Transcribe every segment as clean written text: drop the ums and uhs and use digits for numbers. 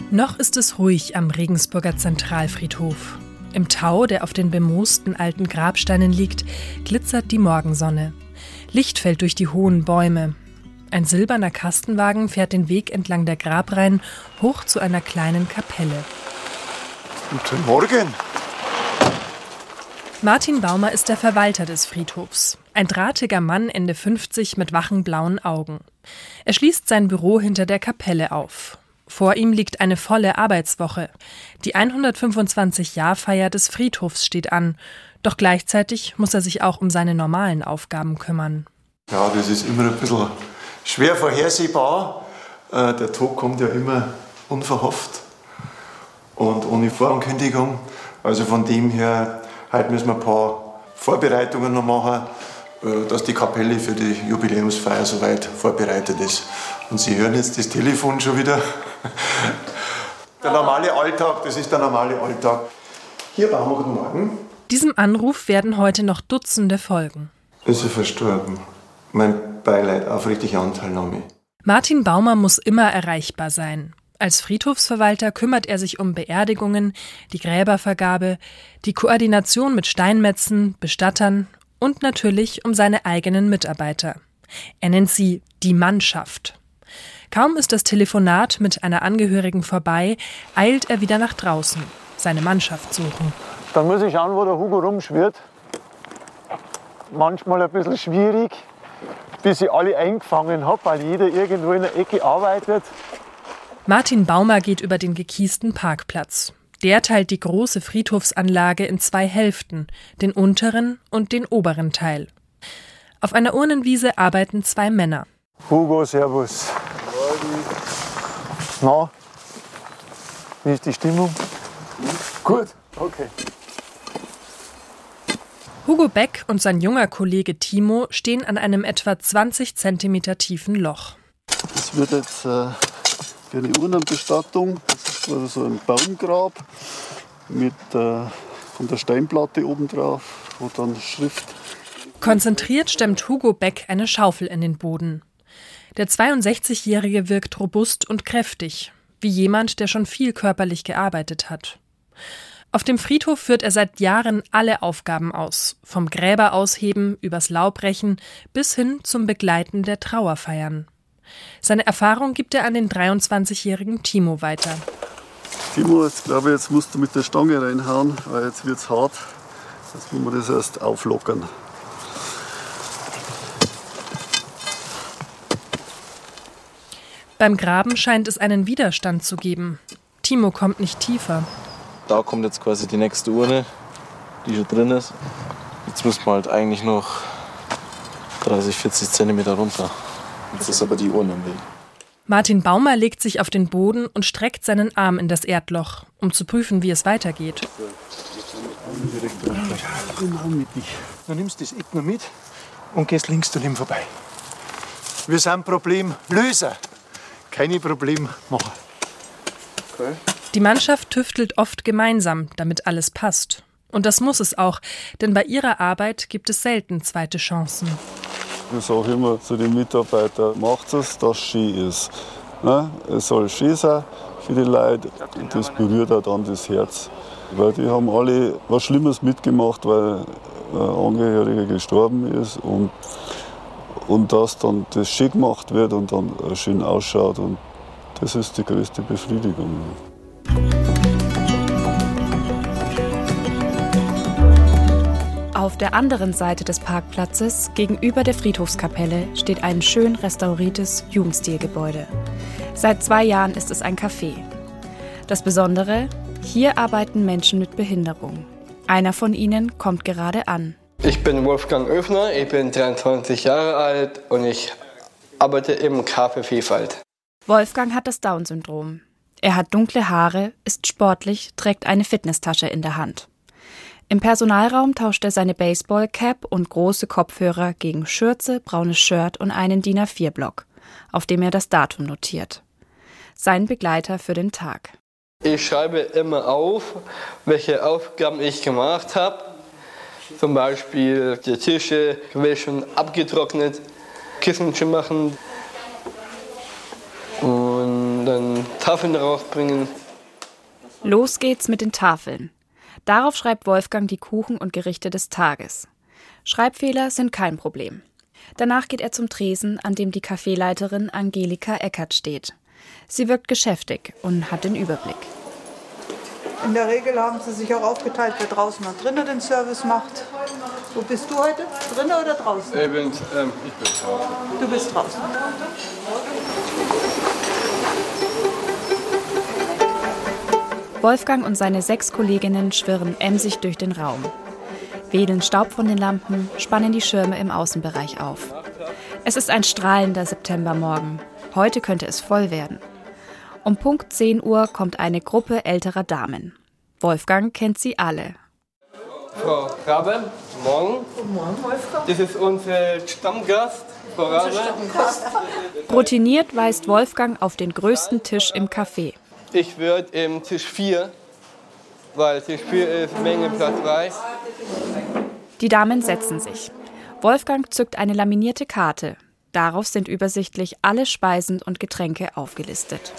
Noch ist es ruhig am Regensburger Zentralfriedhof. Im Tau, der auf den bemoosten alten Grabsteinen liegt, glitzert die Morgensonne. Licht fällt durch die hohen Bäume. Ein silberner Kastenwagen fährt den Weg entlang der Grabreihen hoch zu einer kleinen Kapelle. Guten Morgen. Martin Baumer ist der Verwalter des Friedhofs. Ein drahtiger Mann, Ende 50, mit wachen blauen Augen. Er schließt sein Büro hinter der Kapelle auf. Vor ihm liegt eine volle Arbeitswoche. Die 125-Jahr-Feier des Friedhofs steht an. Doch gleichzeitig muss er sich auch um seine normalen Aufgaben kümmern. Ja, das ist immer ein bisschen schwer vorhersehbar. Der Tod kommt ja immer unverhofft und ohne Vorankündigung. Also von dem her, heute müssen wir ein paar Vorbereitungen noch machen, dass die Kapelle für die Jubiläumsfeier soweit vorbereitet ist. Und Sie hören jetzt das Telefon schon wieder. Der normale Alltag, das ist der normale Alltag. Hier, Baumer, guten Morgen. Diesem Anruf werden heute noch Dutzende folgen. Ist er verstorben? Mein Beileid, aufrichtige Anteilnahme. Martin Baumer muss immer erreichbar sein. Als Friedhofsverwalter kümmert er sich um Beerdigungen, die Gräbervergabe, die Koordination mit Steinmetzen, Bestattern und natürlich um seine eigenen Mitarbeiter. Er nennt sie die Mannschaft. Kaum ist das Telefonat mit einer Angehörigen vorbei, eilt er wieder nach draußen, seine Mannschaft suchen. Dann muss ich schauen, wo der Hugo rumschwirrt. Manchmal ein bisschen schwierig, bis ich alle eingefangen habe, weil jeder irgendwo in der Ecke arbeitet. Martin Baumer geht über den gekiesten Parkplatz. Der teilt die große Friedhofsanlage in 2 Hälften, den unteren und den oberen Teil. Auf einer Urnenwiese arbeiten 2 Männer. Hugo, servus. Na, wie ist die Stimmung? Gut, okay. Hugo Beck und sein junger Kollege Timo stehen an einem etwa 20 cm tiefen Loch. Das wird jetzt für eine Urnenbestattung, das ist also so ein Baumgrab mit von der Steinplatte oben drauf, wo dann Schrift. Konzentriert stemmt Hugo Beck eine Schaufel in den Boden. Der 62-Jährige wirkt robust und kräftig, wie jemand, der schon viel körperlich gearbeitet hat. Auf dem Friedhof führt er seit Jahren alle Aufgaben aus, vom Gräber ausheben, übers Laubrechen bis hin zum Begleiten der Trauerfeiern. Seine Erfahrung gibt er an den 23-jährigen Timo weiter. Timo, jetzt glaube ich, jetzt musst du mit der Stange reinhauen, weil jetzt wird es hart. Jetzt muss man das erst auflockern. Beim Graben scheint es einen Widerstand zu geben. Timo kommt nicht tiefer. Da kommt jetzt quasi die nächste Urne, die schon drin ist. Jetzt muss man halt eigentlich noch 30, 40 cm runter. Jetzt ist aber die Urne im Weg. Martin Baumer legt sich auf den Boden und streckt seinen Arm in das Erdloch, um zu prüfen, wie es weitergeht. Du nimmst das Eck noch mit und gehst links daneben vorbei. Wir sind Problemlöser, keine Problemmacher. Okay. Die Mannschaft tüftelt oft gemeinsam, damit alles passt. Und das muss es auch, denn bei ihrer Arbeit gibt es selten zweite Chancen. Ich sage immer zu den Mitarbeitern, macht es, dass es schön ist. Ne? Es soll schön sein für die Leute und das berührt auch dann das Herz. Weil die haben alle was Schlimmes mitgemacht, weil ein Angehöriger gestorben ist und dass dann das schön gemacht wird und dann schön ausschaut. Und das ist die größte Befriedigung. Auf der anderen Seite des Parkplatzes, gegenüber der Friedhofskapelle, steht ein schön restauriertes Jugendstilgebäude. Seit 2 Jahren ist es ein Café. Das Besondere: hier arbeiten Menschen mit Behinderung. Einer von ihnen kommt gerade an. Ich bin Wolfgang Oefner, ich bin 23 Jahre alt und ich arbeite im Café Vielfalt. Wolfgang hat das Down-Syndrom. Er hat dunkle Haare, ist sportlich, trägt eine Fitnesstasche in der Hand. Im Personalraum tauscht er seine Baseballcap und große Kopfhörer gegen Schürze, braunes Shirt und einen DIN A4-Block, auf dem er das Datum notiert. Sein Begleiter für den Tag. Ich schreibe immer auf, welche Aufgaben ich gemacht habe. Zum Beispiel die Tische gewaschen, abgetrocknet, Kissen zu machen. Und dann Tafeln rausbringen. Los geht's mit den Tafeln. Darauf schreibt Wolfgang die Kuchen und Gerichte des Tages. Schreibfehler sind kein Problem. Danach geht er zum Tresen, an dem die Kaffeeleiterin Angelika Eckert steht. Sie wirkt geschäftig und hat den Überblick. In der Regel haben sie sich auch aufgeteilt, wer draußen und drinnen den Service macht. Wo bist du heute? Drinnen oder draußen? Ich bin draußen. Du bist draußen. Wolfgang und seine 6 Kolleginnen schwirren emsig durch den Raum. Wedeln Staub von den Lampen, spannen die Schirme im Außenbereich auf. Es ist ein strahlender Septembermorgen. Heute könnte es voll werden. Um Punkt 10 Uhr kommt eine Gruppe älterer Damen. Wolfgang kennt sie alle. Frau Rabe, morgen. Guten Morgen, Wolfgang. Das ist unser Stammgast, Frau Rabe. Routiniert weist Wolfgang auf den größten Tisch im Café. Ich würde im Tisch 4, weil Tisch 4 ist Menge Platz frei. Die Damen setzen sich. Wolfgang zückt eine laminierte Karte. Darauf sind übersichtlich alle Speisen und Getränke aufgelistet.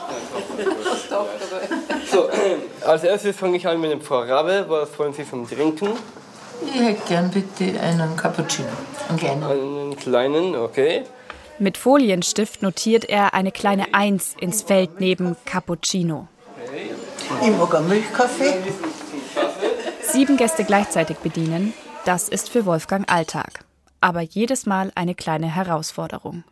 So, als erstes fange ich an mit dem Frau Rabe. Was wollen Sie zum Trinken? Ich hätte gern bitte einen Cappuccino. Einen kleinen, okay. Mit Folienstift notiert er eine kleine 1 ins Feld neben Cappuccino. Ich mag einen Milchkaffee. 7 Gäste gleichzeitig bedienen, das ist für Wolfgang Alltag. Aber jedes Mal eine kleine Herausforderung.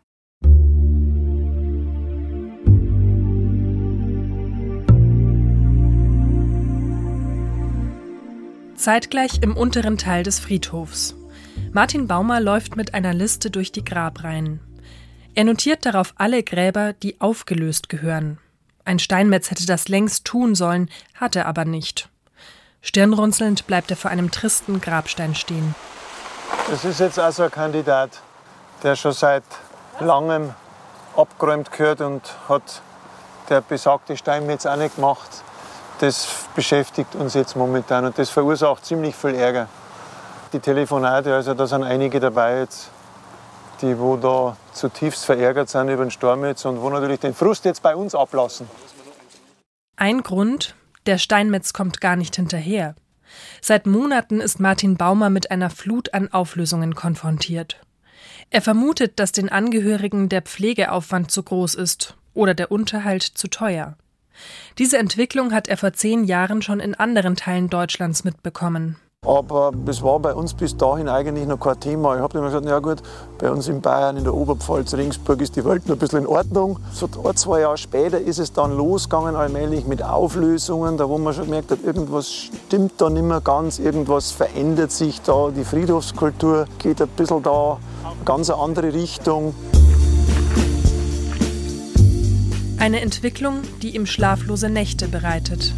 Zeitgleich im unteren Teil des Friedhofs. Martin Baumer läuft mit einer Liste durch die Grabreihen. Er notiert darauf alle Gräber, die aufgelöst gehören. Ein Steinmetz hätte das längst tun sollen, hat er aber nicht. Stirnrunzelnd bleibt er vor einem tristen Grabstein stehen. Das ist jetzt also ein Kandidat, der schon seit langem abgeräumt gehört und hat der besagte Steinmetz auch nicht gemacht. Das beschäftigt uns jetzt momentan und das verursacht ziemlich viel Ärger. Die Telefonate, also da sind einige dabei jetzt, die wo da zutiefst verärgert sind über den Sturm jetzt und wo natürlich den Frust jetzt bei uns ablassen. Ein Grund: der Steinmetz kommt gar nicht hinterher. Seit Monaten ist Martin Baumer mit einer Flut an Auflösungen konfrontiert. Er vermutet, dass den Angehörigen der Pflegeaufwand zu groß ist oder der Unterhalt zu teuer. Diese Entwicklung hat er vor 10 Jahren schon in anderen Teilen Deutschlands mitbekommen. Aber das war bei uns bis dahin eigentlich noch kein Thema. Ich habe immer gesagt, ja gut, bei uns in Bayern, in der Oberpfalz, Regensburg ist die Welt noch ein bisschen in Ordnung. So 1-2 Jahre später ist es dann losgegangen, allmählich mit Auflösungen, da wo man schon gemerkt hat, irgendwas stimmt da nicht mehr ganz, irgendwas verändert sich da, die Friedhofskultur geht ein bisschen da, ganz eine andere Richtung. Eine Entwicklung, die ihm schlaflose Nächte bereitet.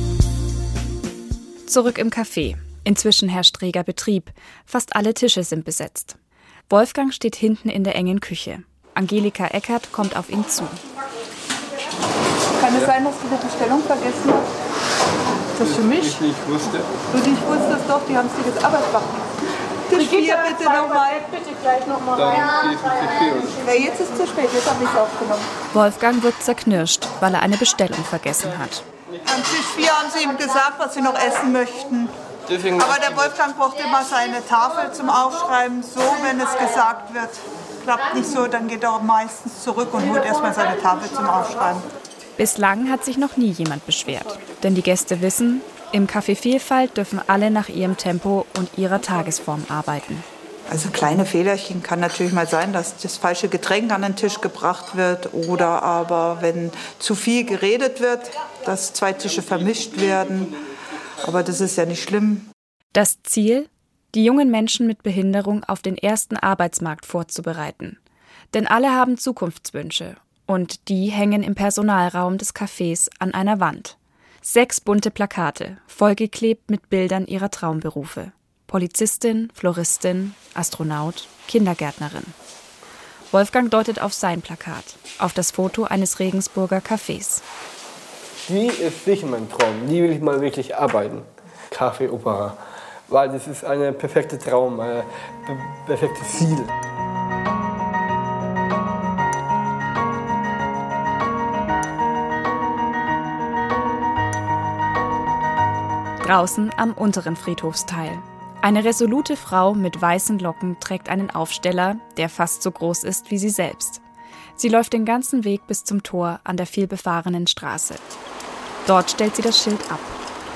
Zurück im Café. Inzwischen herrscht reger Betrieb. Fast alle Tische sind besetzt. Wolfgang steht hinten in der engen Küche. Angelika Eckert kommt auf ihn zu. Kann es sein, dass du die Bestellung vergessen hast? Das für mich? Ich nicht wusste. Du nicht wusstest doch, die haben es dir jetzt Arbeitswachen. Tisch 4 bitte nochmal. Bitte gleich nochmal rein. Ja, jetzt ist es zu spät, jetzt habe ich es aufgenommen. Wolfgang wirkt zerknirscht, weil er eine Bestellung vergessen hat. Am Tisch 4 haben sie ihm gesagt, was sie noch essen möchten. Aber der Wolfgang braucht immer seine Tafel zum Aufschreiben. So, wenn es gesagt wird, klappt nicht so, dann geht er meistens zurück und holt erstmal seine Tafel zum Aufschreiben. Bislang hat sich noch nie jemand beschwert. Denn die Gäste wissen, im Café Vielfalt dürfen alle nach ihrem Tempo und ihrer Tagesform arbeiten. Also kleine Fehlerchen kann natürlich mal sein, dass das falsche Getränk an den Tisch gebracht wird oder aber wenn zu viel geredet wird, dass 2 Tische vermischt werden. Aber das ist ja nicht schlimm. Das Ziel? Die jungen Menschen mit Behinderung auf den ersten Arbeitsmarkt vorzubereiten. Denn alle haben Zukunftswünsche. Und die hängen im Personalraum des Cafés an einer Wand. 6 bunte Plakate, vollgeklebt mit Bildern ihrer Traumberufe. Polizistin, Floristin, Astronaut, Kindergärtnerin. Wolfgang deutet auf sein Plakat, auf das Foto eines Regensburger Cafés. Die ist sicher mein Traum. Die will ich mal wirklich arbeiten. Café Opera. Weil das ist ein perfekter Traum, ein perfektes Ziel. Draußen am unteren Friedhofsteil. Eine resolute Frau mit weißen Locken trägt einen Aufsteller, der fast so groß ist wie sie selbst. Sie läuft den ganzen Weg bis zum Tor an der vielbefahrenen Straße. Dort stellt sie das Schild ab.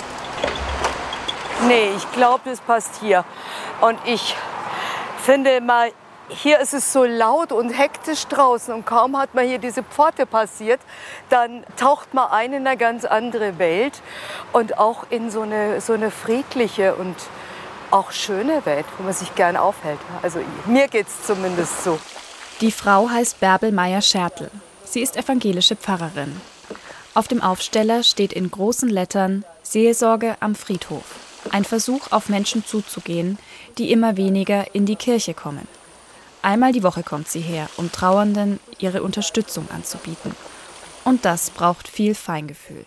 Nee, ich glaube, das passt hier. Und ich finde mal, hier ist es so laut und hektisch draußen und kaum hat man hier diese Pforte passiert, dann taucht man ein in eine ganz andere Welt und auch in so eine friedliche und auch schöne Welt, wo man sich gern aufhält. Also mir geht's zumindest so. Die Frau heißt Bärbel Meyer-Schertl. Sie ist evangelische Pfarrerin. Auf dem Aufsteller steht in großen Lettern Seelsorge am Friedhof. Ein Versuch, auf Menschen zuzugehen, die immer weniger in die Kirche kommen. Einmal die Woche kommt sie her, um Trauernden ihre Unterstützung anzubieten. Und das braucht viel Feingefühl.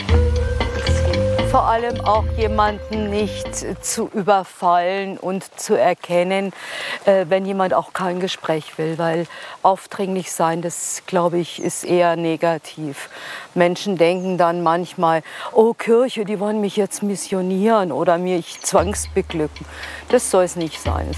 Vor allem auch jemanden nicht zu überfallen und zu erkennen, wenn jemand auch kein Gespräch will. Weil aufdringlich sein, das glaube ich, ist eher negativ. Menschen denken dann manchmal, oh Kirche, die wollen mich jetzt missionieren oder mich zwangsbeglücken. Das soll es nicht sein.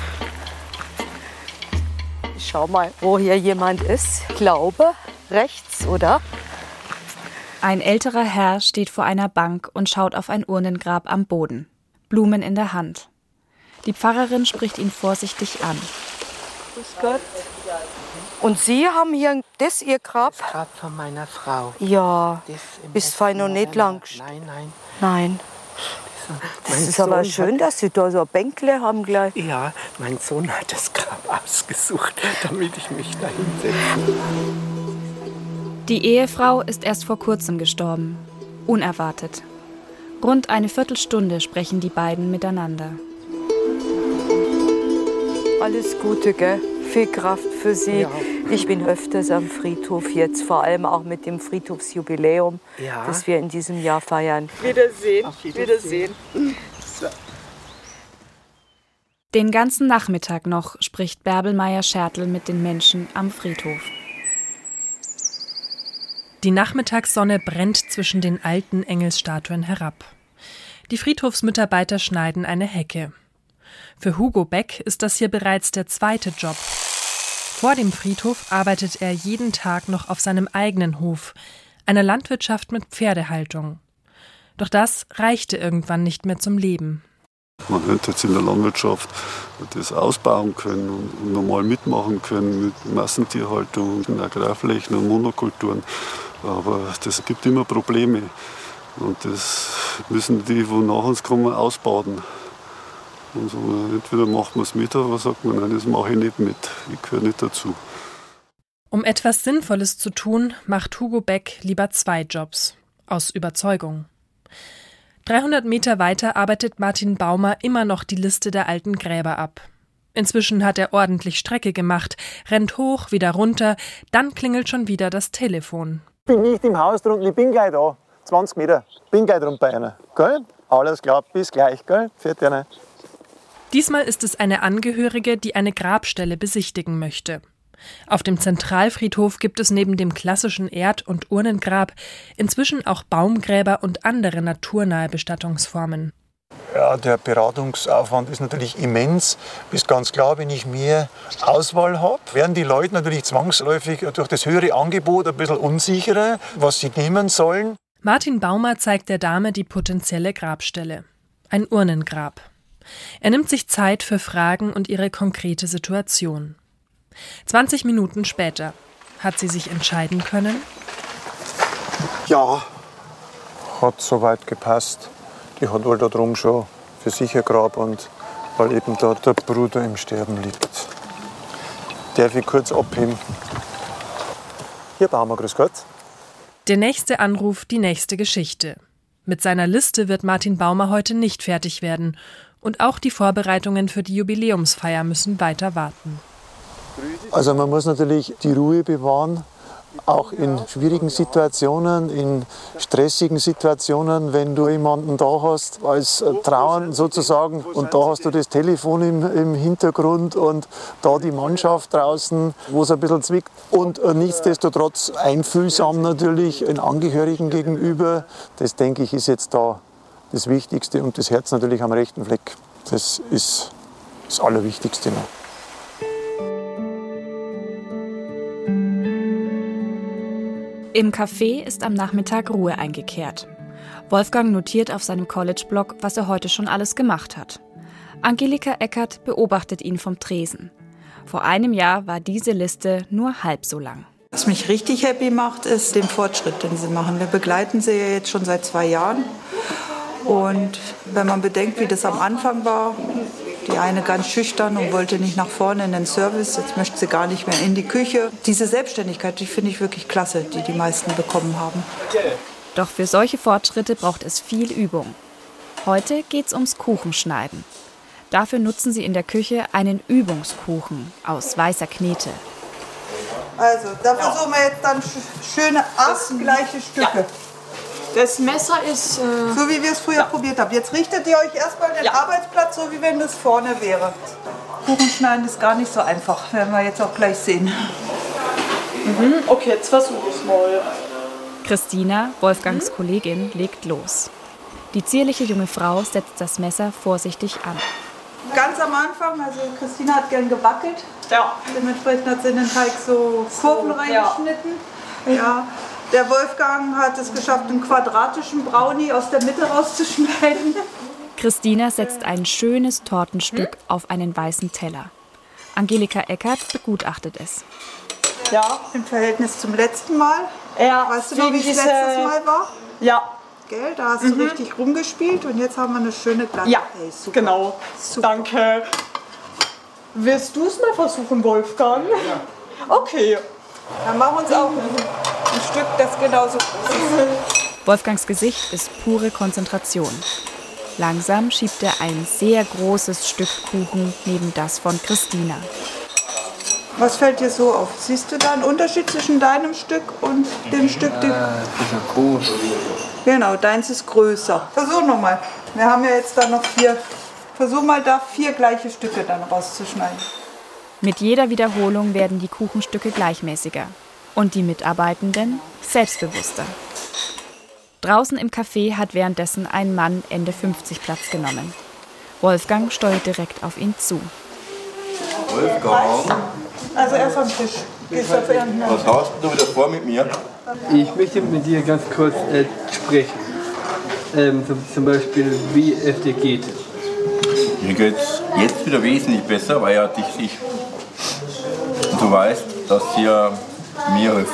Ich schau mal, wo hier jemand ist. Ich glaube, rechts, oder? Ein älterer Herr steht vor einer Bank und schaut auf ein Urnengrab am Boden. Blumen in der Hand. Die Pfarrerin spricht ihn vorsichtig an. Grüß Gott. Und Sie haben hier das Ihr Grab? Das Grab von meiner Frau. Ja, ist fein noch nicht lang. Nein. Das ist aber schön, dass Sie da so ein Bänkle haben gleich. Ja, mein Sohn hat das Grab ausgesucht, damit ich mich da hinsetze. Die Ehefrau ist erst vor kurzem gestorben. Unerwartet. Rund eine Viertelstunde sprechen die beiden miteinander. Alles Gute, gell? Viel Kraft für Sie. Ja. Ich bin öfters am Friedhof jetzt, vor allem auch mit dem Friedhofsjubiläum, das wir in diesem Jahr feiern. Wiedersehen. Auf Wiedersehen. Den ganzen Nachmittag noch spricht Bärbel Meyer-Schertl mit den Menschen am Friedhof. Die Nachmittagssonne brennt zwischen den alten Engelsstatuen herab. Die Friedhofsmitarbeiter schneiden eine Hecke. Für Hugo Beck ist das hier bereits der zweite Job. Vor dem Friedhof arbeitet er jeden Tag noch auf seinem eigenen Hof, einer Landwirtschaft mit Pferdehaltung. Doch das reichte irgendwann nicht mehr zum Leben. Man hätte jetzt in der Landwirtschaft das ausbauen können und normal mitmachen können mit Massentierhaltung, in Agrarflächen und Monokulturen. Aber das gibt immer Probleme. Und das müssen die, wo nach uns kommen, ausbaden. Und so, entweder macht man es mit, oder sagt man, nein, das mache ich nicht mit. Ich gehöre nicht dazu. Um etwas Sinnvolles zu tun, macht Hugo Beck lieber 2 Jobs. Aus Überzeugung. 300 Meter weiter arbeitet Martin Baumer immer noch die Liste der alten Gräber ab. Inzwischen hat er ordentlich Strecke gemacht, rennt hoch, wieder runter, dann klingelt schon wieder das Telefon. Ich bin nicht im Haus drunten, ich bin gleich da. 20 Meter, bin gleich drunten bei einer. Gell? Alles klar, bis gleich, gell? Fährt einer. Diesmal ist es eine Angehörige, die eine Grabstelle besichtigen möchte. Auf dem Zentralfriedhof gibt es neben dem klassischen Erd- und Urnengrab inzwischen auch Baumgräber und andere naturnahe Bestattungsformen. Ja, der Beratungsaufwand ist natürlich immens. Ist ganz klar, wenn ich mehr Auswahl habe, werden die Leute natürlich zwangsläufig durch das höhere Angebot ein bisschen unsicherer, was sie nehmen sollen. Martin Baumer zeigt der Dame die potenzielle Grabstelle. Ein Urnengrab. Er nimmt sich Zeit für Fragen und ihre konkrete Situation. 20 Minuten später. Hat sie sich entscheiden können? Ja, hat soweit gepasst. Die hat wohl da drum schon für sich ein Grab und weil eben da der Bruder im Sterben liegt. Darf ich kurz abheben? Hier, Baumer, grüß Gott. Der nächste Anruf, die nächste Geschichte. Mit seiner Liste wird Martin Baumer heute nicht fertig werden. Und auch die Vorbereitungen für die Jubiläumsfeier müssen weiter warten. Also man muss natürlich die Ruhe bewahren, auch in schwierigen Situationen, in stressigen Situationen, wenn du jemanden da hast, als Trauern sozusagen, und da hast du das Telefon im Hintergrund und da die Mannschaft draußen, wo es ein bisschen zwickt. Und nichtsdestotrotz einfühlsam natürlich den Angehörigen gegenüber. Das, denke ich, ist jetzt da das Wichtigste und das Herz natürlich am rechten Fleck. Das ist das Allerwichtigste noch. Im Café ist am Nachmittag Ruhe eingekehrt. Wolfgang notiert auf seinem College-Blog, was er heute schon alles gemacht hat. Angelika Eckert beobachtet ihn vom Tresen. Vor einem Jahr war diese Liste nur halb so lang. Was mich richtig happy macht, ist den Fortschritt, den sie machen. Wir begleiten sie ja jetzt schon seit 2 Jahren. Und wenn man bedenkt, wie das am Anfang war, die eine ganz schüchtern und wollte nicht nach vorne in den Service, jetzt möchte sie gar nicht mehr in die Küche. Diese Selbstständigkeit, die finde ich wirklich klasse, die die meisten bekommen haben. Doch für solche Fortschritte braucht es viel Übung. Heute geht's ums Kuchenschneiden. Dafür nutzen sie in der Küche einen Übungskuchen aus weißer Knete. Also, da versuchen wir jetzt dann schöne gleiche Stücke. Ja. Das Messer ist... so wie wir es früher probiert haben. Jetzt richtet ihr euch erstmal den Arbeitsplatz, so wie wenn das vorne wäre. Kuchenschneiden ist gar nicht so einfach, werden wir jetzt auch gleich sehen. Okay, jetzt versuche ich es mal. Christina, Wolfgangs Kollegin, legt los. Die zierliche junge Frau setzt das Messer vorsichtig an. Ganz am Anfang, also Christina hat gern gewackelt. Ja. Dementsprechend hat sie in den Teig so Kurven reingeschnitten. Ja. Der Wolfgang hat es geschafft, einen quadratischen Brownie aus der Mitte rauszuschneiden. Christina setzt ein schönes Tortenstück auf einen weißen Teller. Angelika Eckert begutachtet es. Ja, im Verhältnis zum letzten Mal. Ja, weißt du noch, wie es letztes Mal war? Ja. Gell, da hast du richtig rumgespielt und jetzt haben wir eine schöne glatte Paste. Super. Genau. Super. Danke. Willst du es mal versuchen, Wolfgang? Ja. Okay. Dann machen wir uns auch ein Stück, das genauso groß ist. Wolfgangs Gesicht ist pure Konzentration. Langsam schiebt er ein sehr großes Stück Kuchen neben das von Christina. Was fällt dir so auf? Siehst du da einen Unterschied zwischen deinem Stück und dem Stück? Das ist ja groß. Genau, deins ist größer. Versuch nochmal. Wir haben ja jetzt dann noch 4. Versuch mal da 4 gleiche Stücke dann rauszuschneiden. Mit jeder Wiederholung werden die Kuchenstücke gleichmäßiger und die Mitarbeitenden selbstbewusster. Draußen im Café hat währenddessen ein Mann Ende 50 Platz genommen. Wolfgang steuert direkt auf ihn zu. Wolfgang, also erst am Tisch. was hast du wieder vor mit mir? Ich möchte mit dir ganz kurz sprechen. Zum Beispiel, wie es dir geht. Mir geht es jetzt wieder wesentlich besser, weil er dich sieht. Und du weißt, dass ihr mir hilft.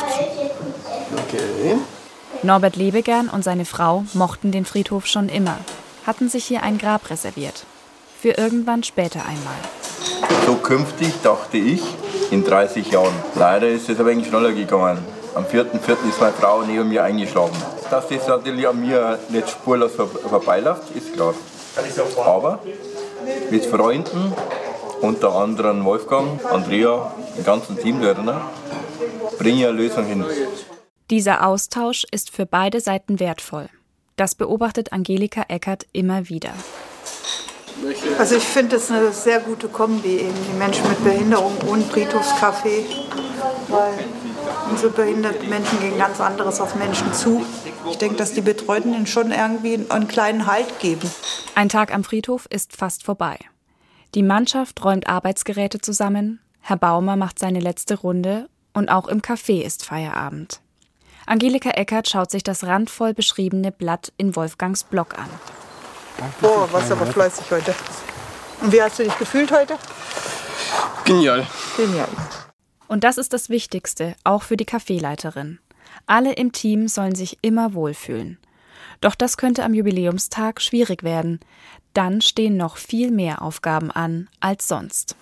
Okay. Norbert Lebegern und seine Frau mochten den Friedhof schon immer, hatten sich hier ein Grab reserviert. Für irgendwann später einmal. So künftig dachte ich in 30 Jahren. Leider ist es ein wenig schneller gegangen. Am 4.4. ist meine Frau neben mir eingeschlafen. Dass das natürlich an mir nicht spurlos vorbeiläuft, ist klar. Aber mit Freunden, unter anderem Wolfgang, Andrea, dem ganzen Team der Renner, bringe ich eine Lösung hin. Dieser Austausch ist für beide Seiten wertvoll. Das beobachtet Angelika Eckert immer wieder. Also ich finde es eine sehr gute Kombi, eben die Menschen mit Behinderung und Friedhofscafé, weil unsere behinderten Menschen gehen ganz anderes auf Menschen zu. Ich denke, dass die Betreuten ihnen schon irgendwie einen kleinen Halt geben. Ein Tag am Friedhof ist fast vorbei. Die Mannschaft räumt Arbeitsgeräte zusammen, Herr Baumer macht seine letzte Runde und auch im Café ist Feierabend. Angelika Eckert schaut sich das randvoll beschriebene Blatt in Wolfgangs Blog an. Boah, warst aber fleißig heute. Und wie hast du dich gefühlt heute? Genial. Genial. Und das ist das Wichtigste, auch für die Kaffeeleiterin. Alle im Team sollen sich immer wohlfühlen. Doch das könnte am Jubiläumstag schwierig werden. Dann stehen noch viel mehr Aufgaben an als sonst.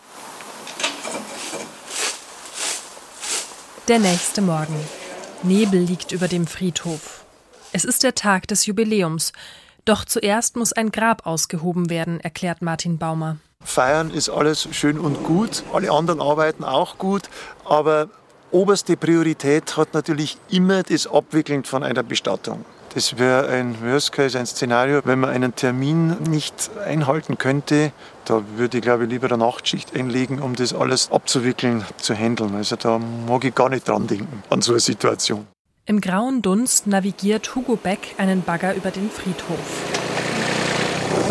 Der nächste Morgen. Nebel liegt über dem Friedhof. Es ist der Tag des Jubiläums. Doch zuerst muss ein Grab ausgehoben werden, erklärt Martin Baumer. Feiern ist alles schön und gut, alle anderen arbeiten auch gut, aber oberste Priorität hat natürlich immer das Abwickeln von einer Bestattung. Das wäre ein Worst Case, ein Szenario, wenn man einen Termin nicht einhalten könnte. Da würde ich, glaube ich, lieber eine Nachtschicht einlegen, um das alles abzuwickeln, zu handeln. Also da mag ich gar nicht dran denken, an so eine Situation. Im grauen Dunst navigiert Hugo Beck einen Bagger über den Friedhof.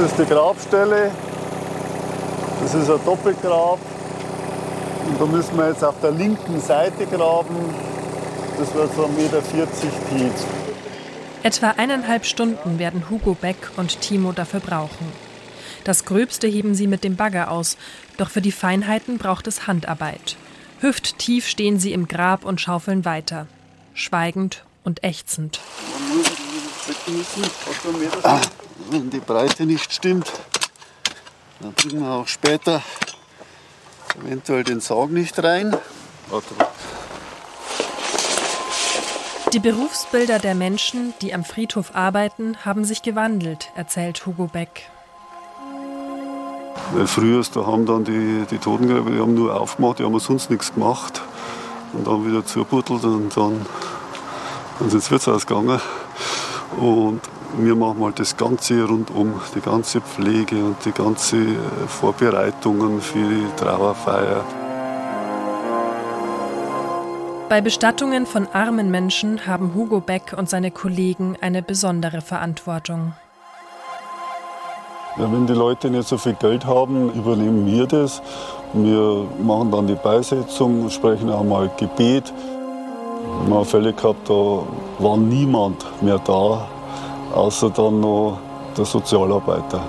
ist die Grabstelle. Das ist ein Doppelgrab. Und da müssen wir jetzt auf der linken Seite graben. Das wird so 1,40 Meter tief. Etwa 1,5 Stunden werden Hugo Beck und Timo dafür brauchen. Das Gröbste heben sie mit dem Bagger aus, doch für die Feinheiten braucht es Handarbeit. Hüfttief stehen sie im Grab und schaufeln weiter, schweigend und ächzend. Wenn die Breite nicht stimmt, dann bringen wir auch später eventuell den Sarg nicht rein. Die Berufsbilder der Menschen, die am Friedhof arbeiten, haben sich gewandelt, erzählt Hugo Beck. Weil früher da haben dann die Totengräber, die haben nur aufgemacht, die haben sonst nichts gemacht. Und dann wieder zugebuddelt und dann sind sie ins Wirtshaus gegangen. Und wir machen halt das Ganze rundum, die ganze Pflege und die ganzen Vorbereitungen für die Trauerfeier. Bei Bestattungen von armen Menschen haben Hugo Beck und seine Kollegen eine besondere Verantwortung. Ja, wenn die Leute nicht so viel Geld haben, übernehmen wir das. Wir machen dann die Beisetzung, sprechen auch mal Gebet. Wir haben Fälle gehabt, da war niemand mehr da, außer dann noch der Sozialarbeiter.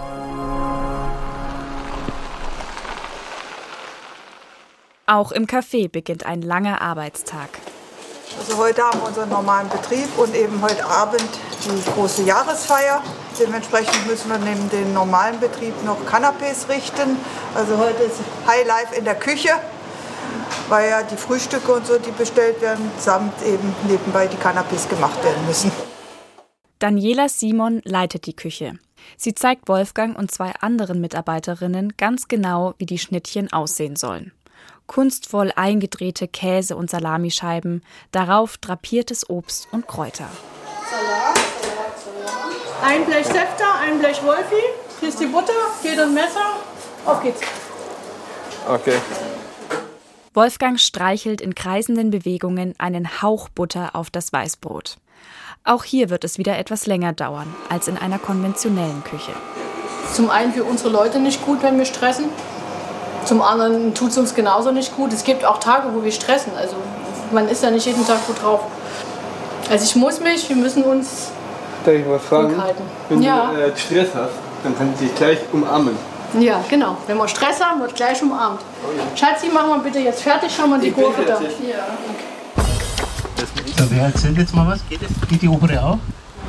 Auch im Café beginnt ein langer Arbeitstag. Also heute haben wir unseren normalen Betrieb und eben heute Abend die große Jahresfeier. Dementsprechend müssen wir neben dem normalen Betrieb noch Canapés richten. Also heute ist Highlife in der Küche, weil ja die Frühstücke und so, die bestellt werden, samt eben nebenbei die Canapés gemacht werden müssen. Daniela Simon leitet die Küche. Sie zeigt Wolfgang und 2 anderen Mitarbeiterinnen ganz genau, wie die Schnittchen aussehen sollen. Kunstvoll eingedrehte Käse- und Salamischeiben, darauf drapiertes Obst und Kräuter. Salat. Ein Blech Säfter, ein Blech Wolfi. Hier ist die Butter, hier das Messer. Auf geht's. Okay. Wolfgang streichelt in kreisenden Bewegungen einen Hauch Butter auf das Weißbrot. Auch hier wird es wieder etwas länger dauern als in einer konventionellen Küche. Zum einen für unsere Leute nicht gut, wenn wir stressen. Zum anderen tut es uns genauso nicht gut. Es gibt auch Tage, wo wir stressen. Also man ist ja nicht jeden Tag gut drauf. Also wir müssen uns Darf ich was fragen? zurückhalten. Wenn Ja. du Stress hast, dann kannst du dich gleich umarmen. Ja, genau. Wenn wir Stress haben, wird gleich umarmt. Schatzi, machen wir bitte jetzt fertig, schau mal die Gurke da. Ja. So, wer erzählt jetzt mal was? Geht die obere auch?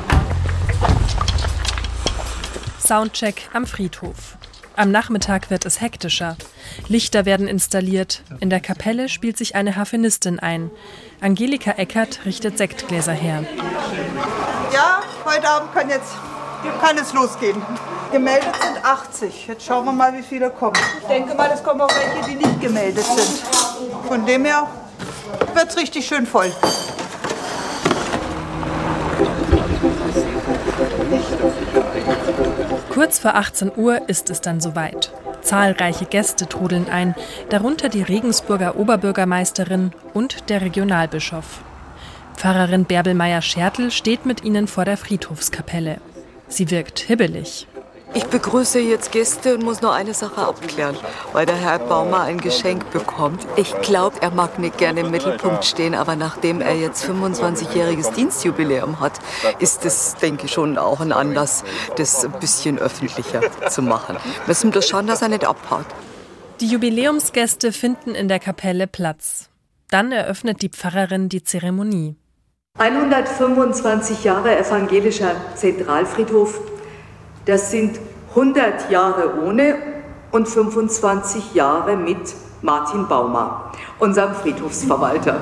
Soundcheck am Friedhof. Am Nachmittag wird es hektischer. Lichter werden installiit. In der Kapelle spielt sich eine Harfenistin ein. Angelika Eckert richtet Sektgläser her. Ja, heute Abend kann es losgehen. Gemeldet sind 80. Jetzt schauen wir mal, wie viele kommen. Ich denke mal, es kommen auch welche, die nicht gemeldet sind. Von dem her wird es richtig schön voll. Kurz vor 18 Uhr ist es dann soweit. Zahlreiche Gäste trudeln ein, darunter die Regensburger Oberbürgermeisterin und der Regionalbischof. Pfarrerin Bärbel Meyer-Schertl steht mit ihnen vor der Friedhofskapelle. Sie wirkt hibbelig. Ich begrüße jetzt Gäste und muss noch eine Sache abklären, weil der Herr Baumer ein Geschenk bekommt. Ich glaube, er mag nicht gerne im Mittelpunkt stehen, aber nachdem er jetzt 25-jähriges Dienstjubiläum hat, ist das, denke ich, schon auch ein Anlass, das ein bisschen öffentlicher zu machen. Müssen bloß schauen, dass er nicht abhaut. Die Jubiläumsgäste finden in der Kapelle Platz. Dann eröffnet die Pfarrerin die Zeremonie. 125 Jahre evangelischer Zentralfriedhof. Das sind 100 Jahre ohne und 25 Jahre mit Martin Baumer, unserem Friedhofsverwalter.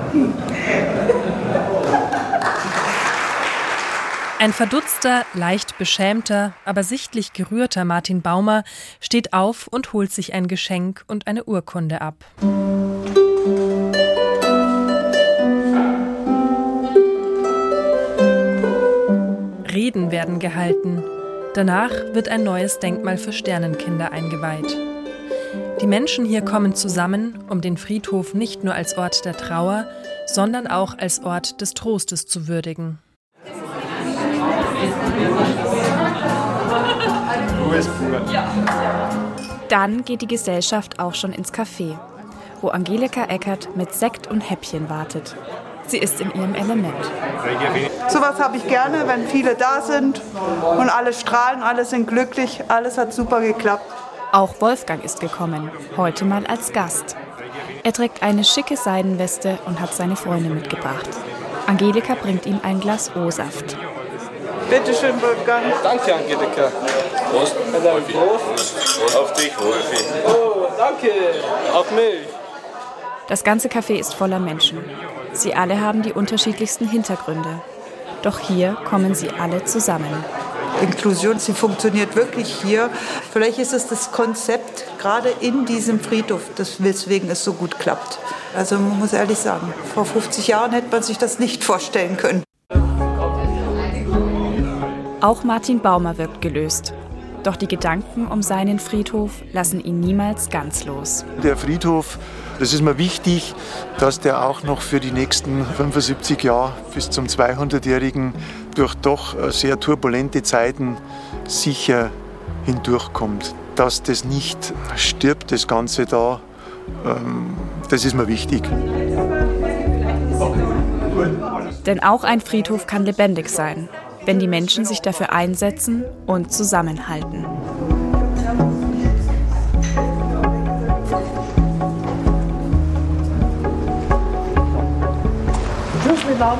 Ein verdutzter, leicht beschämter, aber sichtlich gerührter Martin Baumer steht auf und holt sich ein Geschenk und eine Urkunde ab. Reden werden gehalten. Danach wird ein neues Denkmal für Sternenkinder eingeweiht. Die Menschen hier kommen zusammen, um den Friedhof nicht nur als Ort der Trauer, sondern auch als Ort des Trostes zu würdigen. Dann geht die Gesellschaft auch schon ins Café, wo Angelika Eckert mit Sekt und Häppchen wartet. Sie ist in ihrem Element. Sowas habe ich gerne, wenn viele da sind und alle strahlen, alle sind glücklich, alles hat super geklappt. Auch Wolfgang ist gekommen, heute mal als Gast. Er trägt eine schicke Seidenweste und hat seine Freunde mitgebracht. Angelika bringt ihm ein Glas O-Saft. Bitte schön, Wolfgang. Danke, Angelika. Prost. Prost. Auf dich, Wolfi. Oh, danke. Auf mich. Das ganze Café ist voller Menschen. Sie alle haben die unterschiedlichsten Hintergründe. Doch hier kommen sie alle zusammen. Inklusion, sie funktioniert wirklich hier. Vielleicht ist es das Konzept gerade in diesem Friedhof, weswegen es so gut klappt. Also man muss ehrlich sagen, vor 50 Jahren hätte man sich das nicht vorstellen können. Auch Martin Baumer wirkt gelöst. Doch die Gedanken um seinen Friedhof lassen ihn niemals ganz los. Der Friedhof, das ist mir wichtig, dass der auch noch für die nächsten 75 Jahre bis zum 200-Jährigen durch doch sehr turbulente Zeiten sicher hindurchkommt. Dass das nicht stirbt, das Ganze da, das ist mir wichtig. Denn auch ein Friedhof kann lebendig sein, wenn die Menschen sich dafür einsetzen und zusammenhalten. Tschüss miteinander.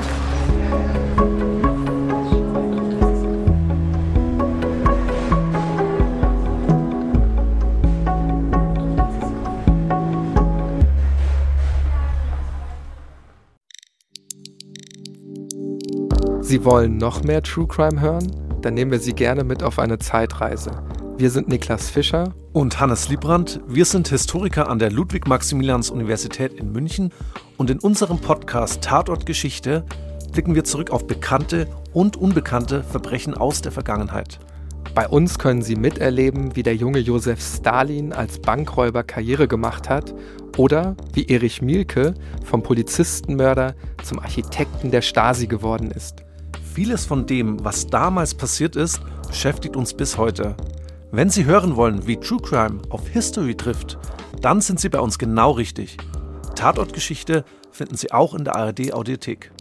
Sie wollen noch mehr True Crime hören? Dann nehmen wir Sie gerne mit auf eine Zeitreise. Wir sind Niklas Fischer und Hannes Liebrandt. Wir sind Historiker an der Ludwig-Maximilians-Universität in München und in unserem Podcast Tatort Geschichte blicken wir zurück auf bekannte und unbekannte Verbrechen aus der Vergangenheit. Bei uns können Sie miterleben, wie der junge Josef Stalin als Bankräuber Karriere gemacht hat oder wie Erich Mielke vom Polizistenmörder zum Architekten der Stasi geworden ist. Vieles von dem, was damals passiert ist, beschäftigt uns bis heute. Wenn Sie hören wollen, wie True Crime auf History trifft, dann sind Sie bei uns genau richtig. Tatortgeschichte finden Sie auch in der ARD Audiothek.